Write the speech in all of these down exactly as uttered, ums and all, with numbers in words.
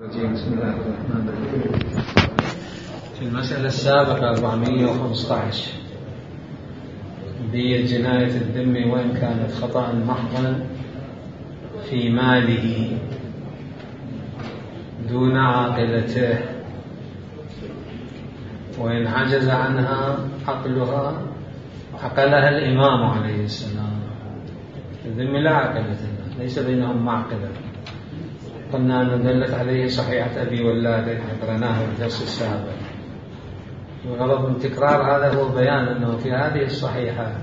بسم الله الرحمن الرحيم. في المسألة السابقة أربعمائة وخمسة عشر دية جناية الذم وإن كانت خطأ محضا في ماله دون عاقلته، وإن عجز عنها عقلها عقلها الإمام عليه السلام. الذم لا عقلة له، ليس بينهم معقلة. قلنا أن دلت عليه صحيحة أبي ولاد قرأناه في الدرس السابق. الغرض من تكرار هذا هو بيان أنه في هذه الصحيحة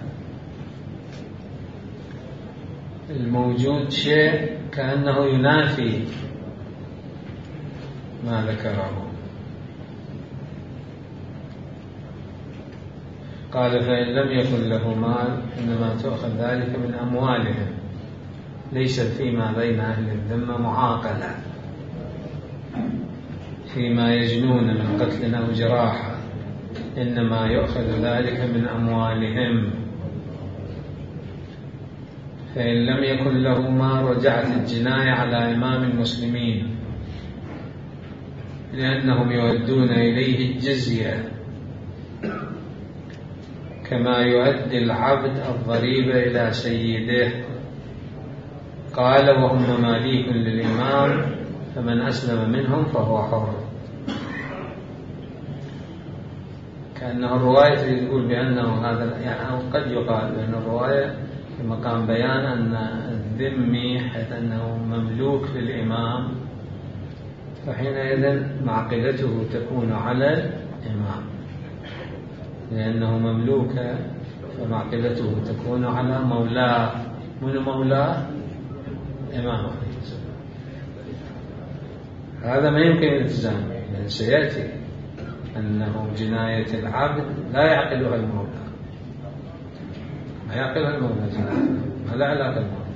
الموجود شيء كأنه ينافي ما ذكره. قال: فإن لم يكن له مال إنما تؤخذ ذلك من أموالهم، ليس فيما بين أهل الذمة معاقلة فيما يجنون من قتل أو جراحة، إنما يؤخذ ذلك من أموالهم. فإن لم يكن له مال رجعت الجناية على إمام المسلمين، لأنهم يؤدون إليه الجزية كما يؤدي العبد الضريبة إلى سيده. قال: وهم مماليك للإمام، فمن أسلم منهم فهو حر. كأنه الرواية تقول بأنه هذا، يعني أو قد يقال بأن الرواية في مقام بيان أن الذمي حيث أنه مملوك للإمام، فحينئذ معقلته تكون على الإمام، لأنه مملوك فمعقلته تكون على مولاه. من مولاه؟ إمام عليه السلام. هذا ما يمكن الالتزام، لأن سيأتي أنه جناية العبد لا يعقلها المولى، ما يعقلها المولى جناية، ما لا علاقة المولى.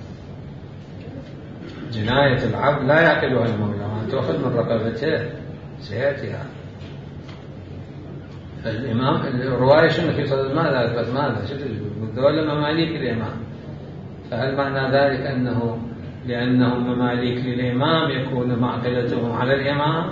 جناية العبد لا يعقلها المولى، وأن تأخذ من رقبته، سيأتي هذا. فالإمام الرواية شنو في صدد ماذا أثبت ماذا؟ شو تقول؟ الدولة مماليك الإمام، فهل معنى ذلك أنه لأنهم مماليك للإمام يكون معقلتهم على الإمام؟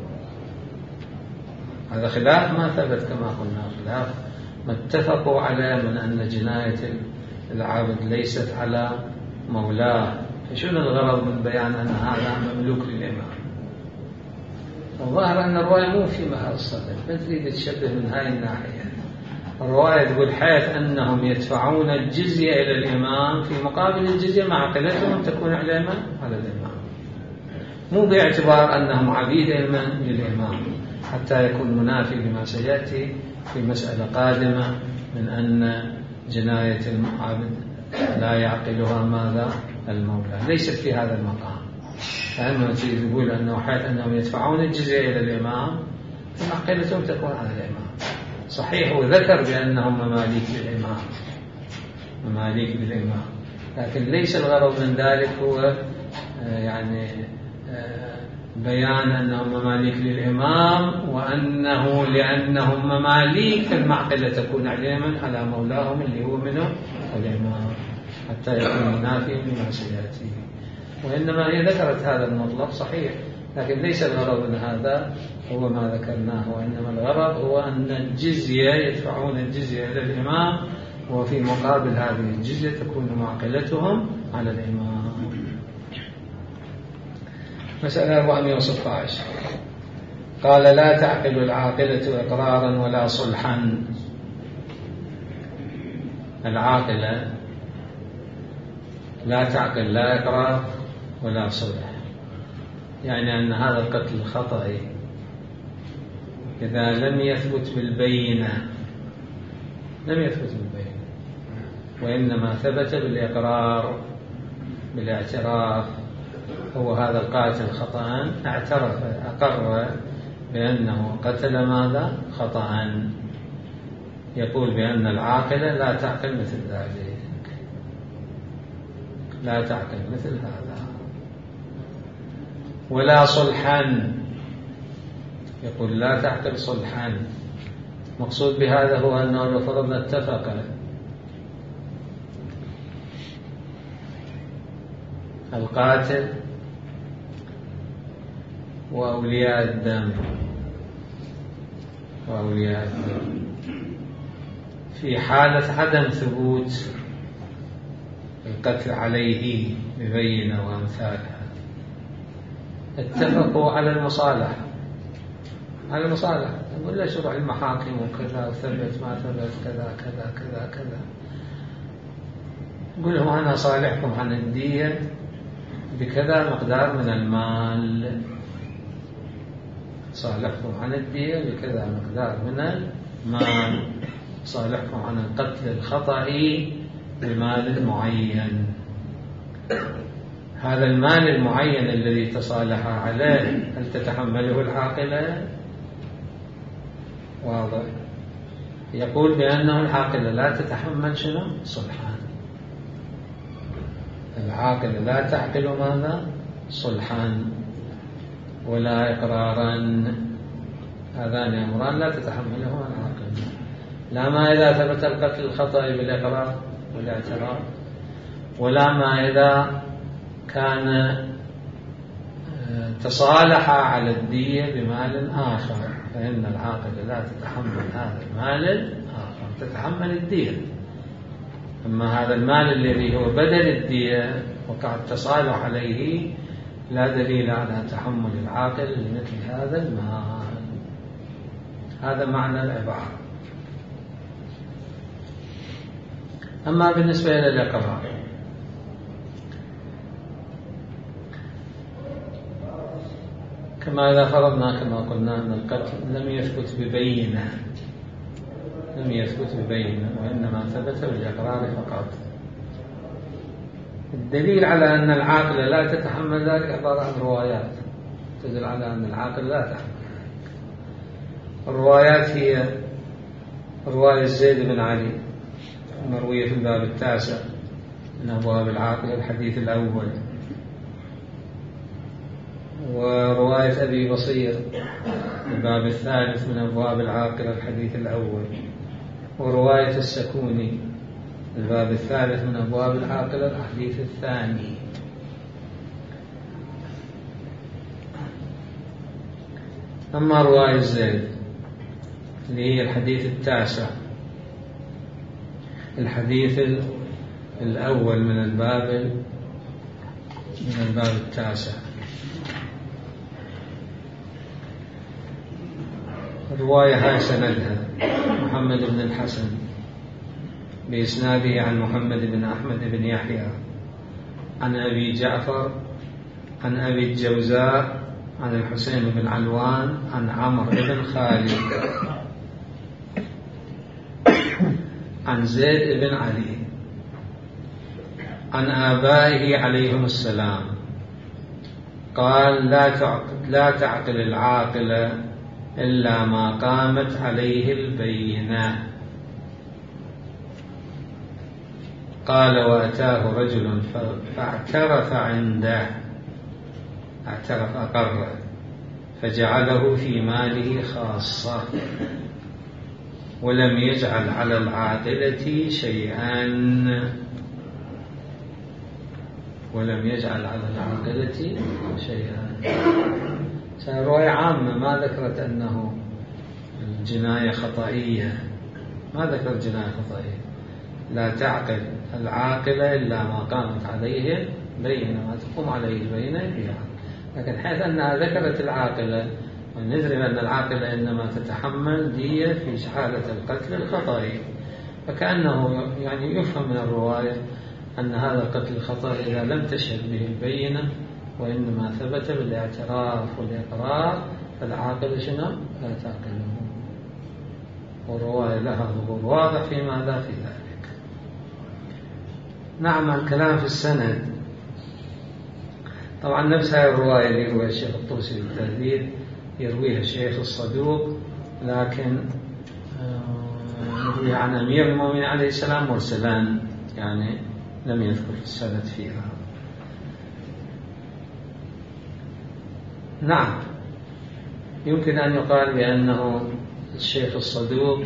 هذا خلاف ما ثبت كما قلنا، خلاف ما اتفقوا عليه من أن جناية العبد ليست على مولاه. فشنو الغرض من بيان أن هذا مملوك للإمام؟ الظاهر أن الرواية مو في محل الصدق، ما تريد تشبه من هاي الناحية. الرواية تقول حيث أنهم يدفعون الجزية إلى الإمام، في مقابل الجزية معقلتهم تكون على من؟ على الإمام، مو باعتبار أنهم عبيد للإمام، حتى يكون منافي لما سيأتي في مسألة قادمة من أن جناية العبد لا يعقلها ماذا؟ المولى. ليست في هذا المقام، لأنه تريد تقول أنه حيث أنهم يدفعون الجزية إلى الإمام فمعقلتهم تكون على الإمام. صحيح وذكر بأنهم مماليك للإمام، مماليك للإمام، لكن ليس الغرض من ذلك هو يعني بيان أنهم مماليك للإمام، وأنه لأنهم مماليك فالمعقلة تكون عليهم على مولاهم اللي هو منه الإمام، حتى يكون منافيا لما سيأتي. وإنما هي ذكرت هذا المطلب صحيح، لكن ليس الغرض من هذا هو ما ذكرناه، وإنما الغرض هو أن الجزية يدفعون الجزية إلى الإمام، وفي مقابل هذه الجزية تكون معقلتهم على الإمام. مسألة أربعمائة وستة عشر. قال: لا تعقل العاقلة إقرارا ولا صلحا. العاقلة لا تعقل لا إقرار ولا صلح، يعني أن هذا القتل خطأي إذا لم يثبت بالبينة، لم يثبت بالبينة، وإنما ثبت بالإقرار بالاعتراف. هو هذا القاتل خطأ اعترف، أقر بأنه قتل ماذا؟ خطأ. يقول بأن العاقلة لا تعقل مثل ذلك، لا تعقل مثل هذا. ولا صلحا، يقول لا تعقل صلحا. مقصود بهذا هو أنه لو فرضنا اتفق القاتل وأولياء الدم وأولياء الدم في حالة عدم ثبوت القتل عليه ببينة وأمثالها اتفقوا على المصالحة على المصالحة يقول لا شرع المحاكم وكذا وثبت ما ثبت كذا كذا كذا كذا يقول لهم أنا صالحكم عن الدية بكذا مقدار من المال صالحكم عن الدية بكذا مقدار من المال صالحكم عن القتل الخطأ بمال معين هذا المال المعين الذي تصالح عليه هل تتحمله العاقلة؟ واضح. يقول بأنه العاقلة لا تتحمل شنو؟ صلحان. العاقلة لا تعقل ماذا؟ صلحان ولا إقرارا. هذان أمران لا تتحملهما العاقلة. لا ما إذا ثبت القتل الخطأ بالإقرار والاعتراف ولا ما إذا كان تصالح على الدية بمال آخر فإن العاقلة لا تتحمل هذا المال الآخر تتحمل الدية. أما هذا المال الذي هو بدل الدية وقع التصالح عليه لا دليل على تحمل العاقل لمثل هذا المال. هذا معنى العبارة. أما بالنسبة إلى الإقرار كما إذا فرضنا كما قلنا أن القتل لم يثبت ببينة لم يثبت ببينة وإنما ثبت بالإقرار فقط. الدليل على أن العاقلة لا تتحمل ذلك عبارة عن روايات تدل على أن العاقلة لا تتحمل. الروايات هي رواية زيد بن علي مروية في الباب التاسع من أبواب العاقلة الحديث الأول ورواية أبي بصير الباب الثالث من أبواب العاقلة الحديث الأول ورواية السكوني الباب الثالث من أبواب العاقلة الحديث الثاني. أما رواية زيد اللي هي الحديث التاسع الحديث الأول من الباب من الباب التاسع الرواية هاي سندها محمد بن الحسن بإسناده عن محمد بن أحمد بن يحيى عن أبي جعفر عن أبي الجوزاء عن الحسين بن علوان عن عمرو بن خالد عن زيد بن علي عن آبائه عليهم السلام قال لا تعقل, لا تعقل العاقلة إلا ما قامت عليه البينة. قال وأتاه رجل فاعترف عنده اعترف أقر فجعله في ماله خاصة ولم يجعل على العاقلة شيئا ولم يجعل على العاقلة شيئا. رواية عامة ما ذكرت أنه الجناية خطئية ما ذكرت جناية خطئية. لا تعقل العاقلة إلا ما قامت عليه بينة ما تقوم عليه البينة بها. لكن حيث أنها ذكرت العاقلة وندري أن العاقلة إنما تتحمل دية في حالة القتل الخطئي فكأنه يعني يفهم من الرواية أن هذا القتل الخطئي إذا لم تشهد به البينة وإنما ثبت بالاعتراف والإقرار فالعاقل شنو لا تعقله. والرواية لها ظهور واضح في ماذا في ذلك. نعم الكلام في السند طبعا نفس هذه الرواية اللي يرويها الشيخ الطوسي بالتهذيب يرويها الشيخ الصدوق لكن يروي عن أمير المؤمنين عليه السلام مرسلان يعني لم يذكر في السند فيها. نعم يمكن أن يقال بأنه الشيخ الصدوق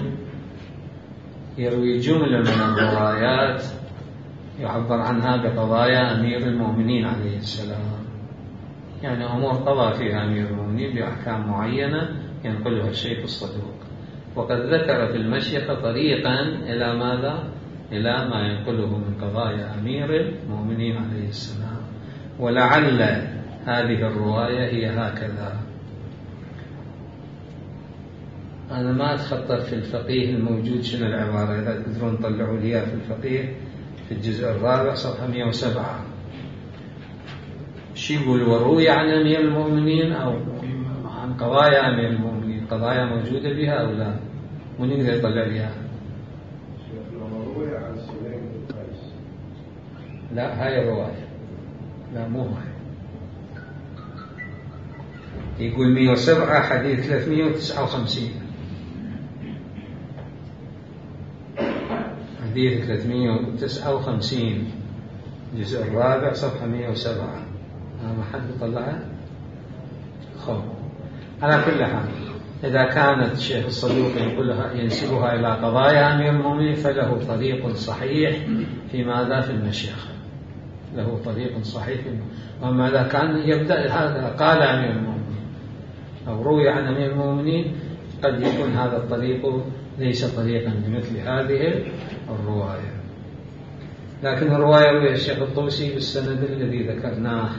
يروي جملة من الروايات يعبر عنها بقضايا أمير المؤمنين عليه السلام يعني أمور قضى فيها أمير المؤمنين بأحكام معينة ينقلها الشيخ الصدوق. وقد ذكر في المشيخة طريقا إلى ماذا؟ إلى ما ينقله من قضايا أمير المؤمنين عليه السلام. ولعل هذه الرواية هي هكذا. أنا ما أتخطط في الفقيه الموجود شنو العبارة، إذا تقدرون تطلعوا لي في الفقيه في الجزء الرابع صفحة مئة وسبعة شي يقول وروي عن أمير المؤمنين أو عن قضايا أمير المؤمنين، قضايا موجودة بها أو لا؟ من يقدر يطلع ليها؟ لا هاي الرواية، لا مو هاي. يقول مئة وسبعة حديث ثلاثمئة وتسعة وخمسين، حديث ثلاثمئة وتسعة وخمسين الجزء الرابع صفحة مئة وسبعة. ما حد طلعها؟ خب على كل حال إذا كانت الشيخ الصدوق ينقلها ينسبها إلى قضايا أمير المؤمنين فله طريق صحيح في ماذا؟ في المشيخة، له طريق صحيح. وأما إذا كان يبدأ هذا قال أمير المؤمنين أو روي عن أمير المؤمنين قد يكون هذا الطريق ليس طريقا لمثل هذه الرواية. لكن الرواية روي الشيخ الطوسي بالسند الذي ذكرناه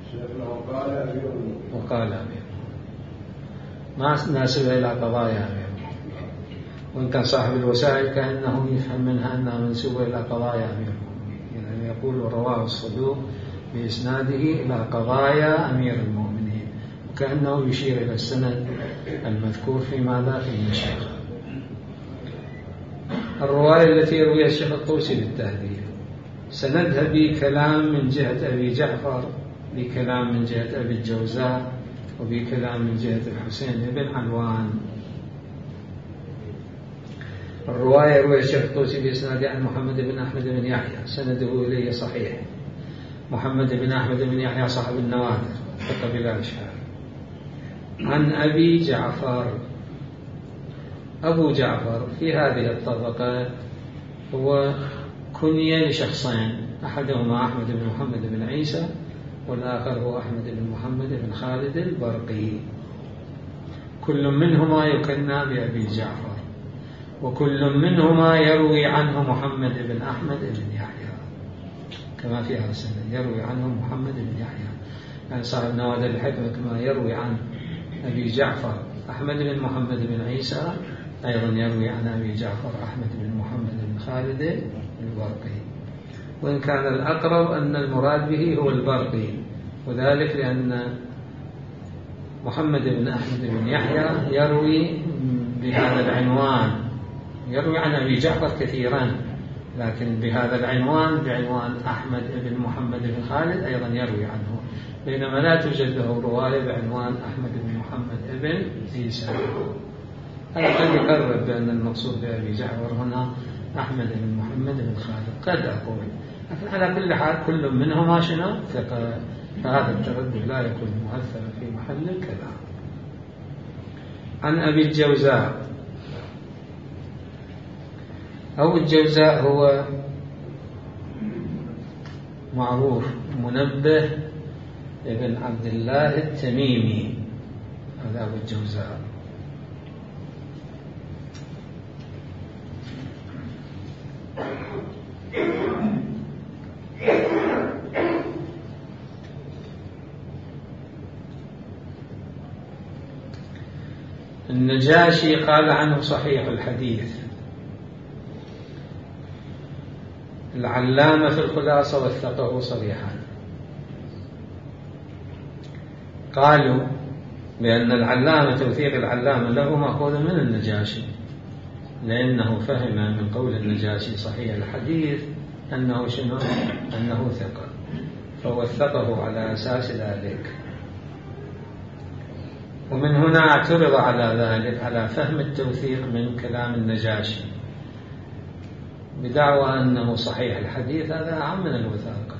وقال أمير ما ناسب إلى قضايا أمير، وإن كان صاحب الوسائل كأنه يفهم منها أنها منسوبة إلى قضايا أمير، يعني يقول رواه الصدوق بإسناده إلى قضايا أمير المؤمنين، وكأنه يشير إلى السند المذكور في ماذا؟ في المشيخة. الرواية التي رويها الشيخ الطوسي بالتهذيب سندها بكلام من جهة أبي جعفر، بكلام من جهة أبي الجوزاء، وبكلام من جهة الحسين بن علوان. الرواية روي الشيخ الطوسي بإسناد عن محمد بن أحمد بن يحيى سنده إليه صحيح. محمد بن أحمد بن يحيى صاحب النوادر ثقة بلا إشكال. عن أبي جعفر. أبو جعفر في هذه الطبقة هو كنية لشخصين، أحدهما أحمد بن محمد بن عيسى والآخر هو أحمد بن محمد بن خالد البرقي. كل منهما يكنى بأبي جعفر، وكل منهما يروي عنه محمد بن أحمد بن يحيى كما في هذا السند، يروي عنه محمد بن يحيى، يعني صاحب نوادر الحكمة كما يروي عن أبي جعفر أحمد بن محمد بن عيسى أيضا يروي عن أبي جعفر أحمد بن محمد بن خالد البرقي. وإن كان الأقرب أن المراد به هو البرقي، وذلك لأن محمد بن أحمد بن يحيى يروي بهذا العنوان، يروي عن أبي جعفر كثيرا، لكن بهذا العنوان بعنوان أحمد بن محمد بن خالد أيضا يروي عنه، بينما لا توجد له رواية بعنوان أحمد بن محمد بن عيسى. هذا قد يقرب بأن المقصود بأبي جعفر هنا أحمد بن محمد بن خالد، قد أقول، لكن على كل حال كل منهما شنو ثقة، فهذا التردد لا يكون مؤثرا في محل الكلام. عن أبي الجوزاء. أو الجوزاء هو معروف منبه ابن عبد الله التميمي، هذا أبو الجوزاء. النجاشي قال عنه صحيح الحديث. العلامة في الخلاصة وثقه صريحا، قالوا بأن العلامة توثيق العلامة له مأخوذ من النجاشي، لأنه فهم من قول النجاشي صحيح الحديث أنه شنو؟ أنه ثقة، فوثقه على أساس ذلك. ومن هنا اعترض على ذلك، على فهم التوثيق من كلام النجاشي بدعوى أنه صحيح الحديث، هذا أعم من الوثاقة.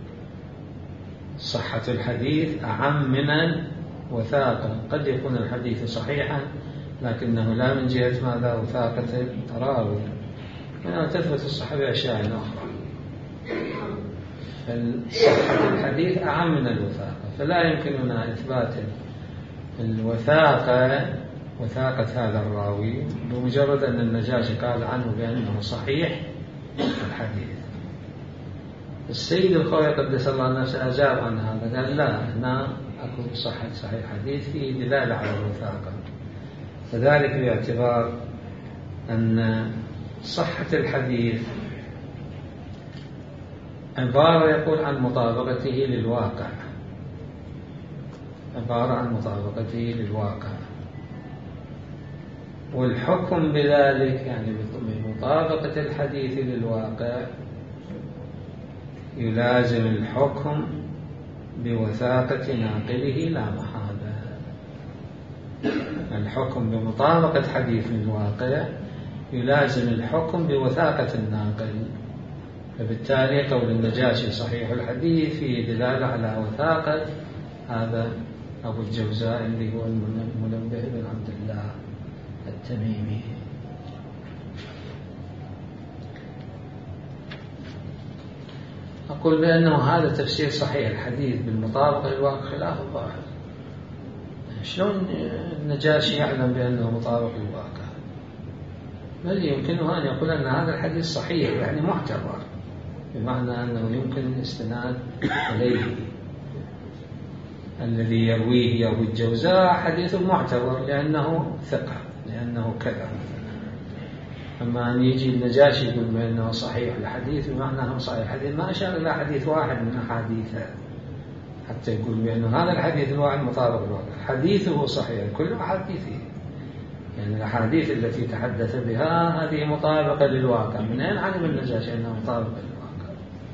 صحة الحديث أعم من الوثاقة، قد يكون الحديث صحيحا لكنه لا من جهة ماذا؟ وثاقة الراوي، وتثبت الصحة بأشياء أخرى. فصحة الحديث أعم من الوثاقة، فلا يمكننا إثبات الوثاقة وثاقة هذا الراوي بمجرد أن النجاشي قال عنه بأنه صحيح الحديث. السيد الخوي قدس الله نفسه أجاب عن هذا، قال لا، هنا أكو صحة صحيح الحديث في دلالة على الوثاقة، وذلك باعتبار أن صحة الحديث عبارة يقول عن مطابقته للواقع، عبارة عن مطابقته للواقع، والحكم بذلك يعني بمطابقة الحديث للواقع يلازم الحكم بوثاقة ناقله لا محالة. الحكم بمطابقة حديث للواقع يلازم الحكم بوثاقة الناقل، فبالتالي قول النجاشي صحيح الحديث فيه دلالة على وثاقة هذا أبو الجوزاء اللي هو المنبه بن عبد الله التميمي. أقول بأنه هذا تفسير صحيح الحديث بالمطابقة للواقع خلاف الظاهر. شلون النجاشي يعلم بأنه مطابق للواقع؟ بل يمكنه أن يقول أن هذا الحديث صحيح يعني معتبر، بمعنى أنه يمكن الاستناد إليه. الذي يرويه أبو الجوزاء حديث معتبر لأنه ثقة، لأنه كذا. أما أن يجي النجاشي يقول بأنه صحيح الحديث بمعنى أنه صحيح الحديث، ما أشار إلى حديث واحد من أحاديثه حتى يقول بأنه هذا الحديث الواحد مطابق للواقع. حديثه صحيح كل أحاديثه، يعني الأحاديث التي تحدث بها هذه مطابقة للواقع. من أين علم النجاشي أنها مطابقة للواقع؟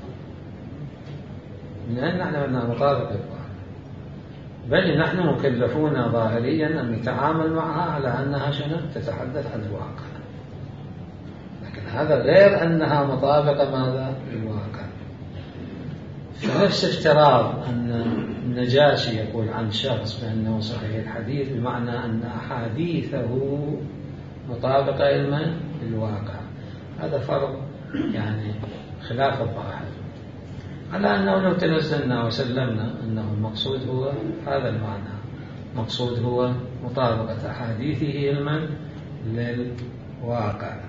من أين نعلم أنها مطابقة للواقع؟ بل نحن مكلفون ظاهريا أن نتعامل معها على أنها شنو تتحدث عن الواقع، لكن هذا غير أنها مطابقة ماذا للواقع. فنفس افتراض أن النجاشي يقول عن شخص بأنه صحيح الحديث بمعنى أن أحاديثه مطابقة علما للواقع، هذا فرق يعني خلاف الظاهر، على أنه لو تنزلنا وسلمنا أنه المقصود هو هذا المعنى، مقصود هو مطابقة أحاديثه علما للواقع.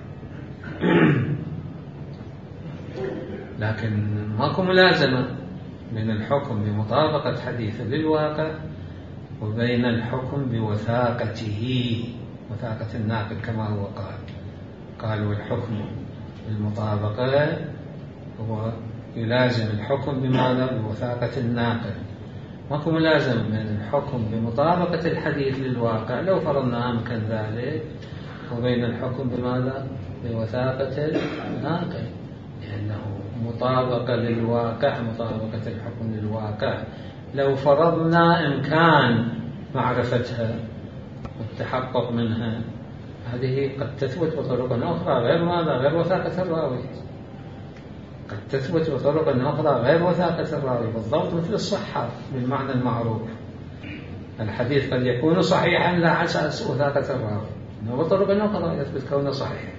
لكن ماكو ملازمة بين الحكم بمطابقة حديث للواقع وبين الحكم بوثاقته، وثاقة الناقل كما هو قال. قالوا الحكم بالمطابقة هو يلازم الحكم بماذا؟ بوثاقة الناقل. ماكو ملازم بين الحكم بمطابقة الحديث للواقع لو فرضنا أمكن ذلك وبين الحكم بماذا؟ بوثاقة الناقل، لأنه مطابقة للواقع، مطابقة الحكم للواقع لو فرضنا إمكان معرفتها والتحقق منها، هذه قد تثبت بطرق أخرى غير ماذا؟ غير وثاقة الراوي. قد تثبت بطرق أخرى غير وثاقة الراوي، بالضبط مثل الصحة بالمعنى المعروف. الحديث قد يكون صحيحا لا على أساس وثاقة الراوي، إنه بطرق أخرى يثبت كونه صحيح.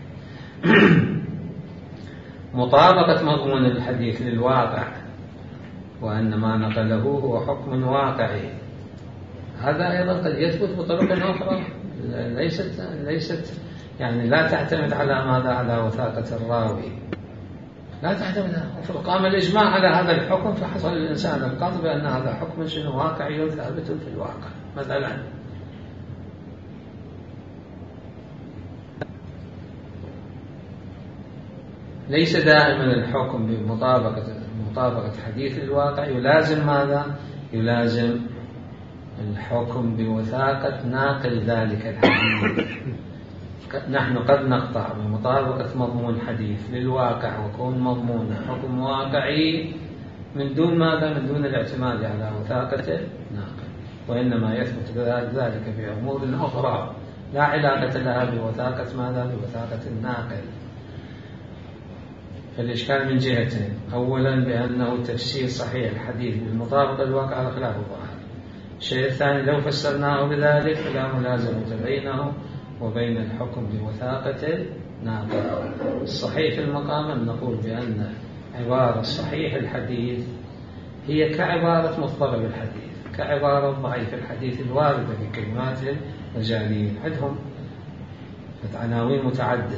مطابقة مضمون الحديث للواقع وأن ما نقله هو حكم واقعي، هذا أيضا قد يثبت بطرق أخرى ليست ليست يعني لا تعتمد على ماذا؟ على وثاقة الراوي، لا تعتمد. فقام الإجماع على هذا الحكم فحصل الإنسان القطع بأن هذا حكم شنو واقعي ثابت في الواقع. مثلا ليس دائما الحكم بمطابقة مطابقة حديث الواقع، يلازم ماذا؟ يلازم الحكم بوثاقة ناقل ذلك الحديث. نحن قد نقطع بمطابقة مضمون حديث للواقع وكون مضمون حكم واقعي من دون ماذا؟ من دون الاعتماد على وثاقة ناقل، وإنما يثبت ذلك في أمور أخرى لا علاقة لها بوثاقة ماذا؟ بوثاقة الناقل. فالإشكال من جهتين: أولا بأنه تفسير صحيح الحديث بالمطابقة للواقع على خلاف الظاهر. الشيء الثاني لو فسرناه بذلك فلا ملازمة بينه وبين الحكم بوثاقة ناقل. الصحيح في المقام أن نقول بأن عبارة صحيح الحديث هي كعبارة مضطرب الحديث، كعبارة ضعيف الحديث الواردة بكلمات الرجاليين. عندهم عناوين متعددة: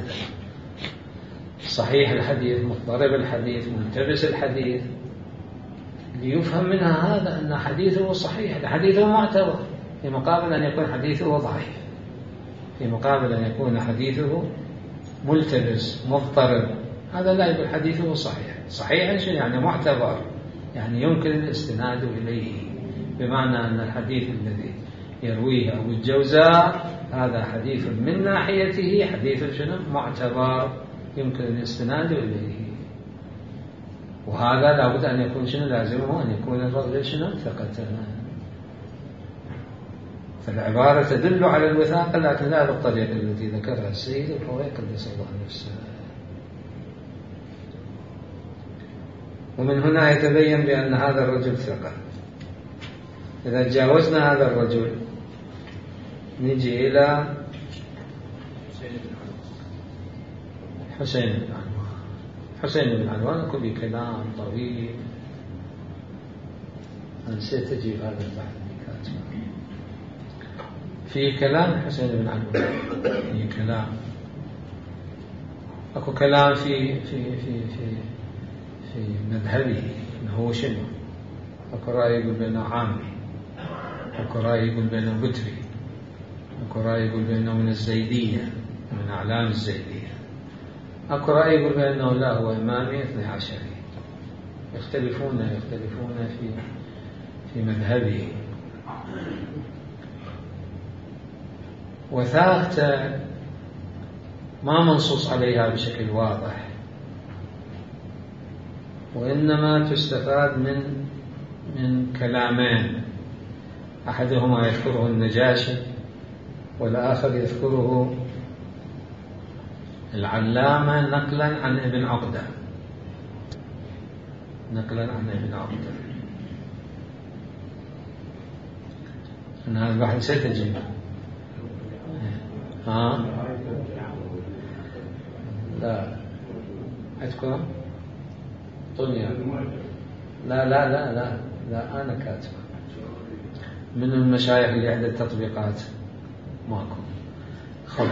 صحيح الحديث، مضطرب الحديث، ملتبس الحديث، ليفهم منها هذا أن حديثه صحيح، حديثه معتبر، في مقابل أن يكون حديثه ضعيف، في مقابل أن يكون حديثه ملتبس مضطرب. هذا لا يقول حديثه صحيح. صحيح يعني معتبر، يعني يمكن الاستناد إليه، بمعنى أن الحديث الذي يرويه أبو الجوزاء هذا حديث من ناحيته حديث شنو معتبر يمكن الاستناد إليه، وهذا لابد أن يكون شنو لازمه أن يكون الرجل شنو ثقة. فالعبارة تدل على الوثاقة، لكن لا بالطريقة التي ذكرها السيد الحويني قدس الله نفسه. ومن هنا يتبين بأن هذا الرجل ثقة. إذا تجاوزنا هذا الرجل نجي إلى حسين بن علوان. حسين بن علوان أكو بي كلام طويل، نسيت أجيب هذا البحث في كلام حسين بن علوان، في كلام أكو كلام في في في في في مذهبه إنه هو شنو. أكو رأي يقول بأنه عامي، أكو رأي يقول بأنه بتري، أكو رأي يقول بأنه من الزيدية، من أعلام الزيدية، أكو رأي يقول بأنه لا هو إمامي اثني عشري. يختلفون يختلفون في في مذهبه. وثاقته ما منصوص عليها بشكل واضح، وإنما تستفاد من من كلامين، أحدهما يذكره النجاشي والآخر يذكره العلامة نقلا عن ابن عقدة، نقلا عن ابن عقدة. أن هذا البحث ستجيب ها لا عندكم طنيا لا لا لا لا لا أنا كاتب من المشايخ اللي عند التطبيقات ماكو. خلق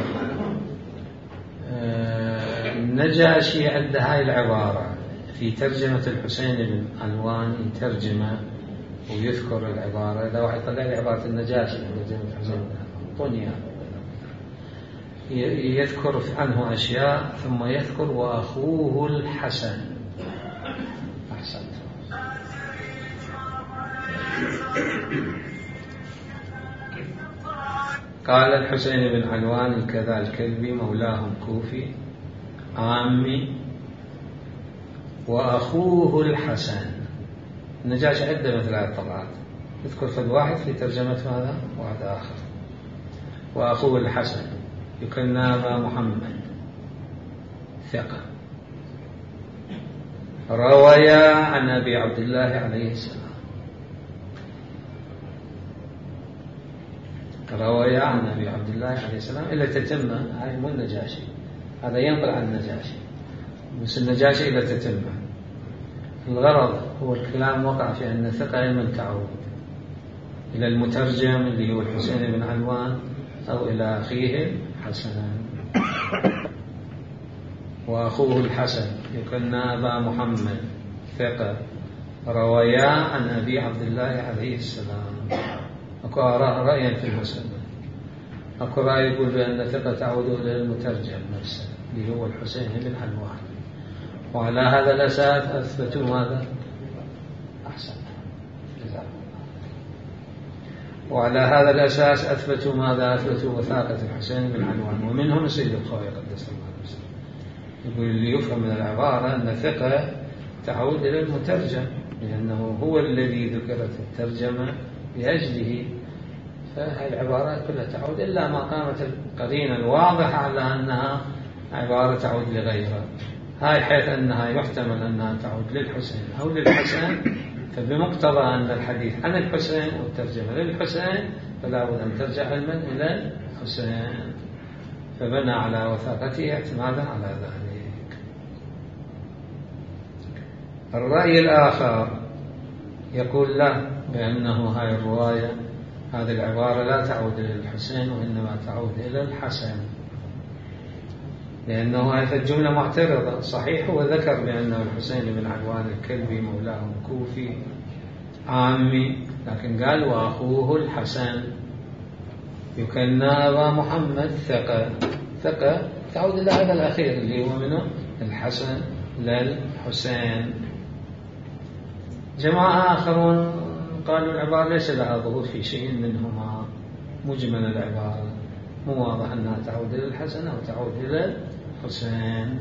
آه النجاشي عند هاي العبارة في ترجمة الحسين بن علوان ترجمة ويذكر العبارة. إذا واحد طلع لي عبارة النجاشي ترجمة الحسين بن علوان طنيا يذكر عنه أشياء ثم يذكر وأخوه الحسن. أحسنت. قال الحسين بن علوان الكذا الكلبي مولاهم كوفي عامي وأخوه الحسن. النجاشي عنده مثل هذه الطبعات يذكر في الواحد في ترجمة هذا واحد آخر وأخوه الحسن يكنى أبا محمد ثقة رويا عن أبي عبد الله عليه السلام، رويا عن أبي عبد الله عليه السلام إلى تتمة. هاي مو النجاشي، هذا ينقل عن النجاشي، بس النجاشي إلى تتمة. الغرض هو الكلام وقع في أن ثقة علم تعود إلى المترجم اللي هو الحسين بن علوان أو إلى أخيه حسن وأخوه الحسن يكنى أبا محمد ثقة رويا عن أبي عبد الله عليه السلام. أكو رأي في المسلم، أكو رأي يقول بأن ثقة تعود إلى المترجم نفسه اللي هو الحسين بن علوان، وعلى هذا الأساس أثبتوا ماذا؟ أحسن. وعلى هذا الأساس أثبتوا ماذا؟ أثبتوا وثاقة الحسين بن علوان. ومنهم السيد الخوي قدس الله نفسه يقول اللي يفهم من العبارة أن ثقة تعود إلى المترجم لأنه هو الذي ذكرت الترجمة لأجله، فهذه العبارات كلها تعود إلا ما قامت القرينة الواضحة على أنها عبارة تعود لغيرها. هاي حيث أنها يحتمل أنها تعود للحسين أو للحسن، فبمقتضى أن الحديث عن الحسين والترجمة للحسين فلا بد أن ترجع علما إلى الحسين، فبنى على وثاقته اعتمادا على ذلك. الرأي الآخر يقول لا، بأنه هاي الرواية هذه العبارة لا تعود إلى الحسين وإنما تعود إلى الحسن، لأنه هذه الجملة معترضة. صحيح هو ذكر بأنه الحسين بن علوان الكلبي مولاه كوفي عامي، لكن قال وأخوه الحسن يكنى أبا محمد ثقة. ثقة تعود إلى هذا الأخير اللي هو منه الحسن للحسين. جماعة آخرون قالوا العبارة ليس لها ظهور في شيء منهما، مجمل العبارة مو واضح أنها تعود إلى الحسن أو تعود إلى الحسين.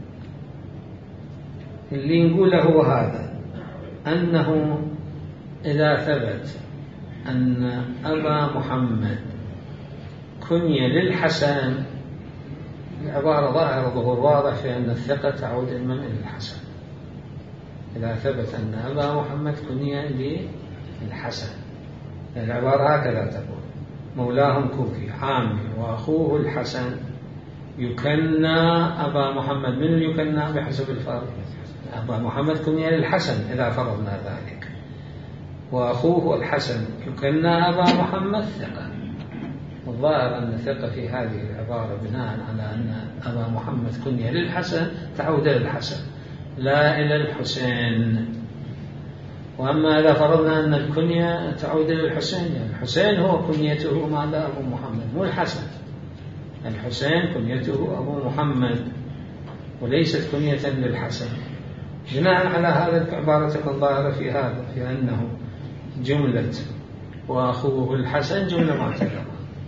اللي نقوله هو هذا، أنه إذا ثبت أن أبا محمد كنية للحسن، العبارة ظاهرة ظهور واضح في أن الثقة تعود إلى الحسن. إذا ثبت أن أبا محمد كنية للحسن، العبارة هكذا تقول مولاهم كوفي عامي وأخوه الحسن يكنى أبا محمد. من يكنى بحسب الفرق؟ أبا محمد كنية للحسن إذا فرضنا ذلك، وأخوه الحسن يكنى أبا محمد ثقة. والظاهر أن ثقة في هذه العبارة بناء على أن أبا محمد كنية للحسن تعود إلى الحسن لا إلى الحسين. وأما إذا فرضنا أن الكنية تعود إلى الحسين، يعني الحسين هو كنيته ماذا؟ أبو محمد، مو الحسن. الحسين كنيته أبو محمد وليست كنية للحسن. بناء على هذا العبارة تكون ظاهرة في هذا، في أنه جملة وأخوه الحسن جملة معتبرة.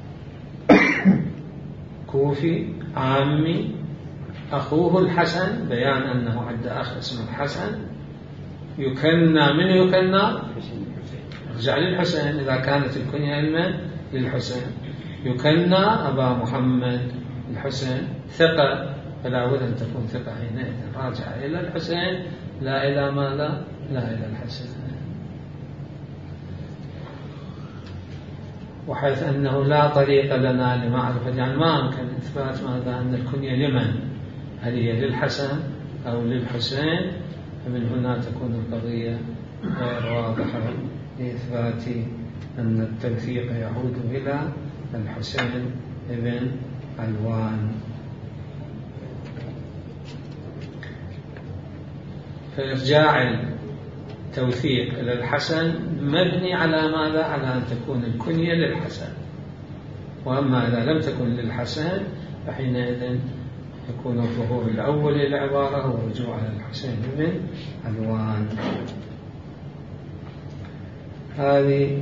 كوفي عامي أخوه الحسن، بيان أنه عند أخ اسمه الحسن. يكنى، من يكنى؟ رجع للحسين إذا كانت الكنية علما للحسين. يكنى أبا محمد الحسين ثقة، فلا بد أن تكون ثقة حينئذ راجعة إلى الحسين لا إلى ما لا لا إلى الحسين. وحيث أنه لا طريق لنا لمعرفة، يعني ما أمكن إثبات ماذا أن الكنية لمن، هل هي للحسن أو للحسين، فمن هنا تكون القضية غير واضحة لإثبات أن التوثيق يعود إلى الحسين بن علوان. فإرجاع التوثيق إلى الحسن مبني على ماذا؟ على أن تكون الكنية للحسن. وأما إذا لم تكن للحسن فحينئذ يكون الظهور الأول للعبارة هو الرجوع على الحسين بن علوان. هذه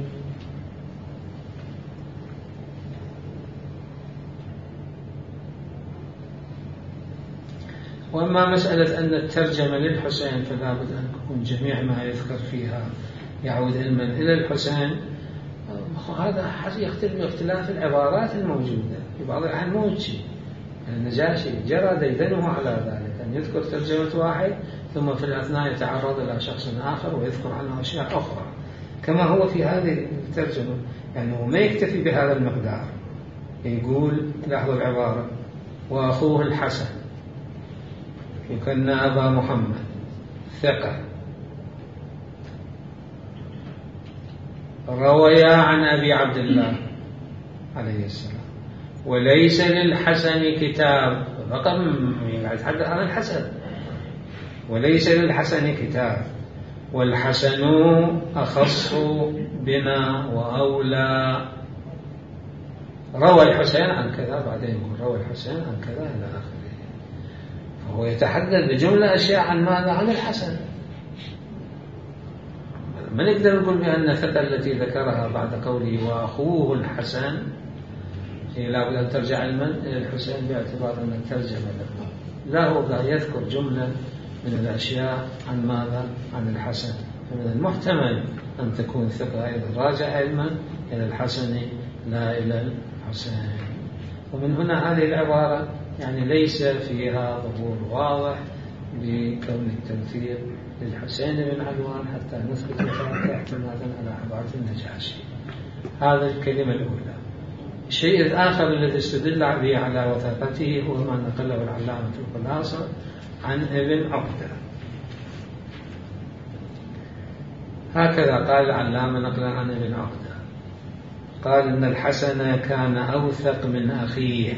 وأما مسألة أن الترجمة للحسين فلا بد أن يكون جميع ما يذكر فيها يعود علما إلى الحسين. هذا يختلف باختلاف العبارات الموجودة، في بعض الأحيان مو شيء. النجاشي جرى ديدنه على ذلك، أن يذكر ترجمة واحد ثم في الأثناء يتعرض إلى شخص آخر ويذكر عنه أشياء أخرى، كما هو في هذه الترجمة. يعني هو ما يكتفي بهذا المقدار، يقول لاحظوا العبارة وأخوه الحسن يكنى أبا محمد ثقة رويا عن أبي عبد الله عليه السلام وليس للحسن كتاب. رقم يتحدث عن الحسن، وليس للحسن كتاب والحسن أخص بنا وأولى. روى الحسين عن كذا، بعدين يقول روى الحسين عن كذا إلى آخره. فهو يتحدث بجملة أشياء عن ماذا؟ عن الحسن. ما نقدر نقول بأن الثقة التي ذكرها بعد قوله وأخوه الحسن هي لا بد أن ترجع علما إلى الحسين باعتبار أن الترجمة له. لا، هو لا يذكر جملة من الأشياء عن ماذا؟ عن الحسن. فمن المحتمل أن تكون ثقة أيضا راجع علما إلى الحسن لا إلى الحسين. ومن هنا هذه العبارة يعني ليس فيها ظهور واضح بكون التوثيق للحسين بن علوان حتى نثبت ذلك اعتمادا على عبارة النجاشي. هذا الكلمة الأولى. الشيء الآخر الذي استدل به على وثاقته هو ما نقله العلامة الخلاصة عن ابن عقدة. هكذا قال العلامة نقلا عن ابن عقدة، قال إن الحسن كان أوثق من أخيه،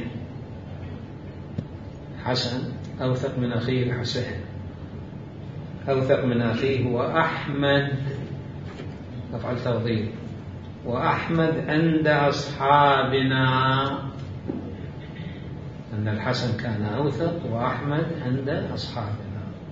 حسن أوثق من أخيه الحسين، أوثق من أخيه، وأحمد أفعل تفضيل، وأحمد عند أصحابنا، أن الحسن كان أوثق وأحمد عند أصحابنا.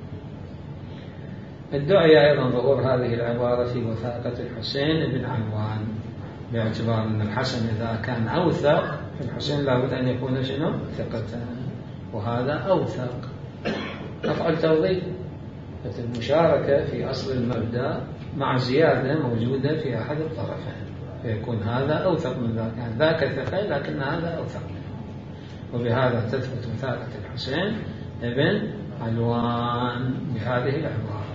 ادعي أيضا ظهور هذه العبارة في وثاقة الحسين بن علوان، باعتبار أن الحسن إذا كان أوثق الحسين لابد أن يكون شنو؟ ثقة، وهذا أوثق. أفعل توضيح المشاركة في أصل المبدأ مع زيادة موجودة في أحد الطرفين، فيكون هذا أوثق من ذاك، يعني ذاك ثقة لكن هذا أوثق منه، وبهذا تثبت وثاقة الحسين ابن علوان بهذه العبارة.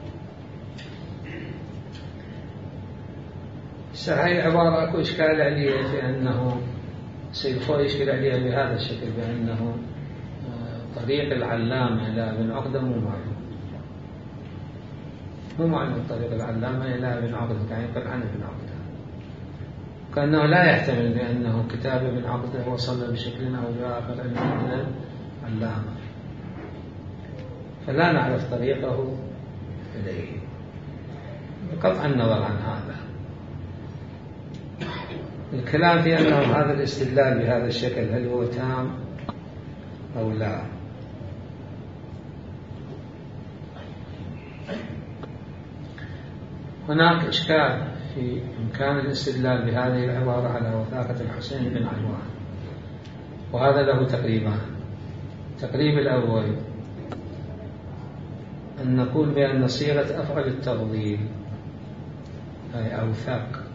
هذه العبارة أكو إشكال عليها في أنه سيد خوي يشكل عليها بهذا الشكل، بأنه طريق العلامة إلى ابن عقدة مو معلوم، مو معلوم طريق العلامة إلى ابن عقدة، كان يقول عن ابن عقدة، كأنه لا يحتمل بأنه كتاب ابن عقدة وصل بشكل أو بآخر إلى العلامة، فلا نعرف طريقه إليه بقطع النظر عن هذا. الكلام في أنه هذا الاستدلال بهذا الشكل هل هو تام أو لا؟ هناك إشكال في إمكان الاستدلال بهذه العبارة على وثاقة الحسين بن علوان، وهذا له تقريبان. التقريب الأول أن نقول بأن صيغة أفعل التفضيل أي أوثق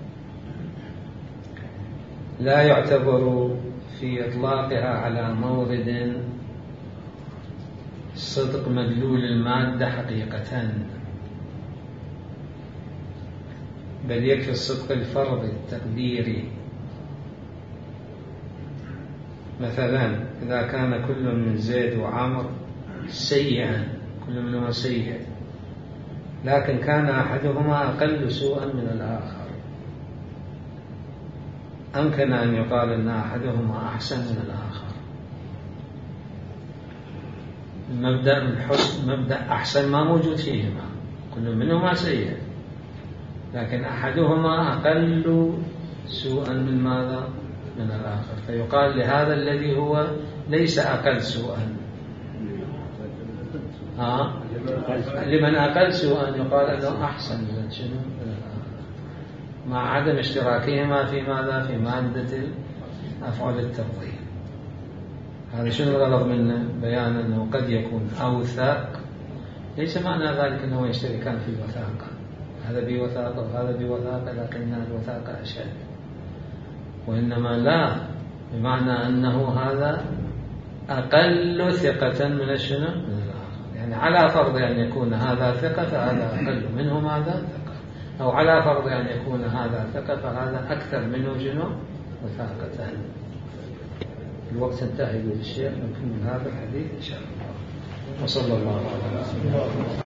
لا يعتبر في إطلاقها على مورد صدق مدلول المادة حقيقة، بل يكفي الصدق الفرضي التقديري. مثلا إذا كان كل من زيد وعمر سيئا، كل منهما سيء، لكن كان أحدهما أقل سوءا من الآخر، أمكن أن يقال أن أحدهما أحسن من الآخر. مبدأ الحسن، مبدأ أحسن ما موجود فيهما، كل منهما سيء، لكن أحدهما أقل سوءا من ماذا؟ من الآخر، فيقال لهذا الذي هو ليس أقل سوءا، ها؟ لمن أقل سوءا يقال أنه أحسن من شنو؟ من الآخر، مع عدم اشتراكهما في ماذا؟ في مادة أفعال التفضيل. هذا شنو الغرض منه؟ بيان أنه قد يكون أوثق، ليس معنى ذلك أنه يشتركان في الوثاقة، هذا بوثاقة وهذا بوثاقة، لكن الوثاقة أشد، وإنما لا بمعنى أنه هذا أقل ثقة من الشنو؟ من الآخر، يعني على فرض أن يكون هذا ثقة فهذا أقل منه ماذا؟ ثقة، أو على فرض أن يكون هذا ثقة فهذا أكثر منه شنو؟ وثاقة. الوقت انتهى بالشيخ، نكمل هذا الحديث إن شاء الله، وصلى الله على وسلم.